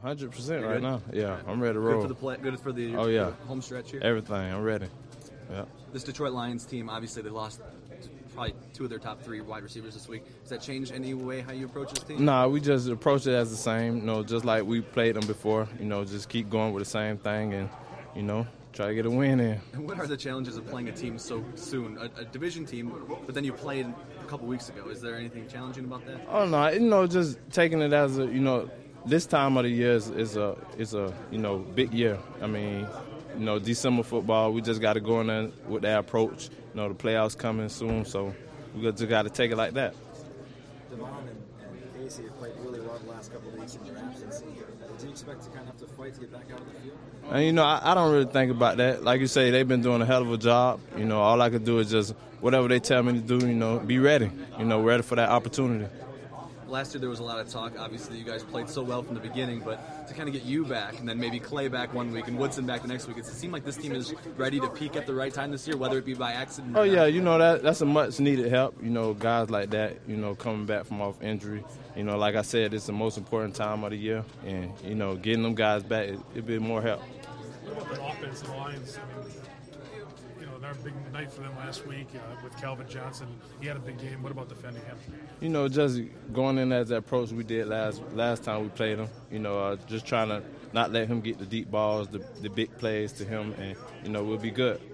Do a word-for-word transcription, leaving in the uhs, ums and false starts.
hundred percent right now. Yeah, I'm ready to roll. Good for the play, good for the oh, yeah. home stretch here? Everything. I'm ready. Yeah. This Detroit Lions team, obviously they lost probably two of their top three wide receivers this week. Does that change any way how you approach this team? Nah, we just approach it as the same, you know, just like we played them before. You know, just keep going with the same thing and, you know, try to get a win in. And what are the challenges of playing a team so soon, a, a division team, but then you played a couple weeks ago? Is there anything challenging about that? Oh, no, you know, just taking it as a, you know, this time of the year is, is a, is a, you know, big year. I mean, you know, December football, we just got to go in there with that approach. You know, the playoffs coming soon, so we just got to take it like that. Devon and, and Casey have played really well the last couple of weeks in your absence. Do you expect to kind of have to fight to get back out of the field? And, you know, I, I don't really think about that. Like you say, they've been doing a hell of a job. You know, all I could do is just whatever they tell me to do, you know, be ready. You know, ready for that opportunity. Last year there was a lot of talk. Obviously, you guys played so well from the beginning, but to kind of get you back and then maybe Clay back one week and Woodson back the next week, it seemed like this team is ready to peak at the right time this year, whether it be by accident. Oh, yeah, you know, that that's a much-needed help. You know, guys like that, you know, coming back from off injury. You know, like I said, it's the most important time of the year, and, you know, getting them guys back, it, it'd be more help. What about the offensive lines? I mean, you know, another big night for them last week uh, with Calvin Johnson. He had a big game. What about defending him? You know, just going in as the approach we did last last time we played him. You know, uh, just trying to not let him get the deep balls, the, the big plays to him, and, you know, we'll be good.